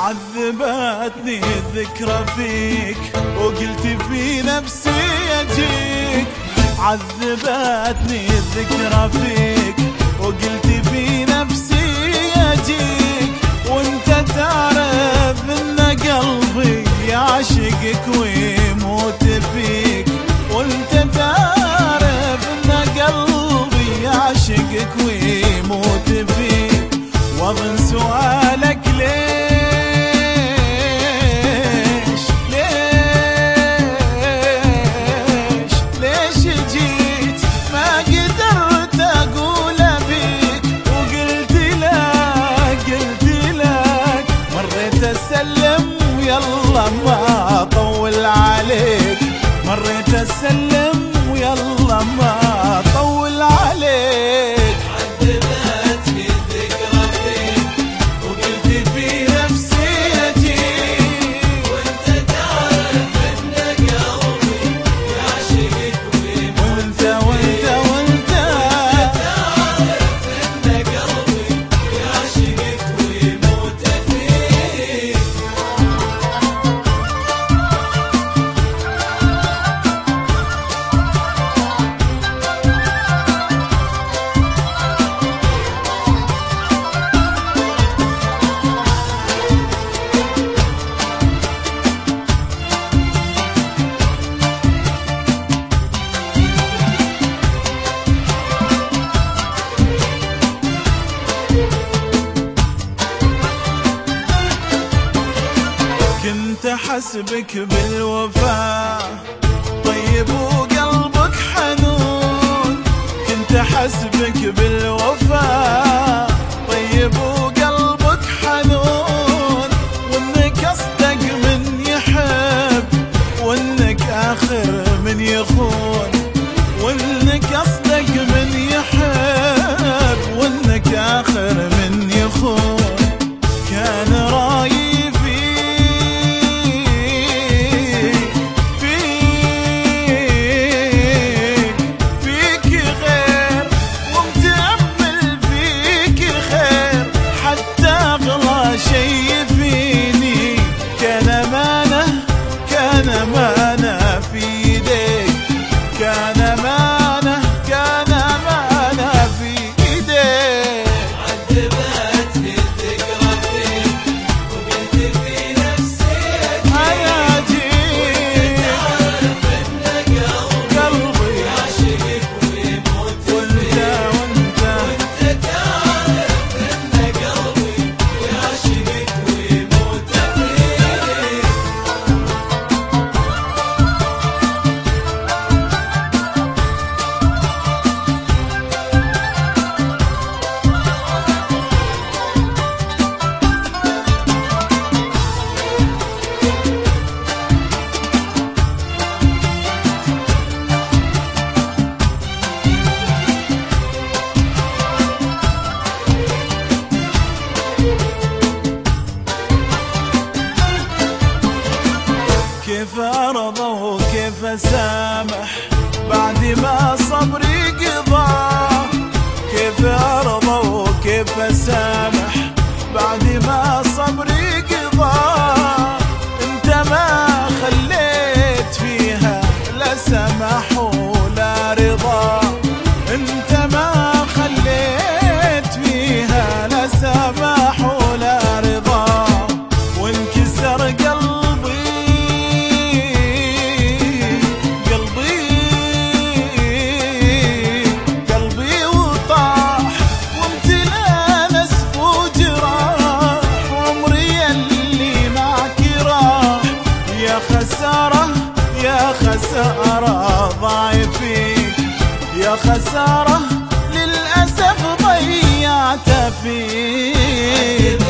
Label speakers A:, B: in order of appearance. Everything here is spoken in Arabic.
A: عذبتني الذكرى فيك وقلت في نفسي أجيك. عذبتني الذكرى فيك وقلت في نفسي أجيك، وانت تعرف ان قلبي يعشقك ويموت فيك. وانت تعرف ان قلبي يعشقك ويموت فيك. واظن سؤالك ليش جيت ما قدرت اقول بيك. وقلت لك مريت اسلم ويلا ما اطول عليك. مريت اسلم ويلا ما اطول عليك. كنت حسبك بالوفاء طيب وقلبك حنون. كنت حسبك بالوفاء طيب وقلبك حنون، وانك اصدق من يحب وانك اخر من يخون. وانك اصدق من يحب وانك اخر من يخون. كان رايي شي فيني. كان أمانة في ايديك. كان أمانة في ايديك.
B: عذبتني الذكرى فيك وقلت في نفسي
A: أنا
B: جيت. وانت تعرف ان قلبي يعشقك ويموت فيك. وانت تعرف ان قلبي يعشقك ويموت فيك.
A: كيف أرضى وكيف أسامح بعد ما صبري قضى. كيف أرضى وكيف أسامح بعد ما صبري قضى. انت ما خليت فيها لا سمح ولا رضا. انت ما خليت فيها لا سمح ولا رضا. وانكسر قلبي وطاح وامتلأ نسف وجراح. وعمري اللي معك راح. يا خسارة يا خسارة ضايع فيك. يا خسارة للأسف ضيعت فيك.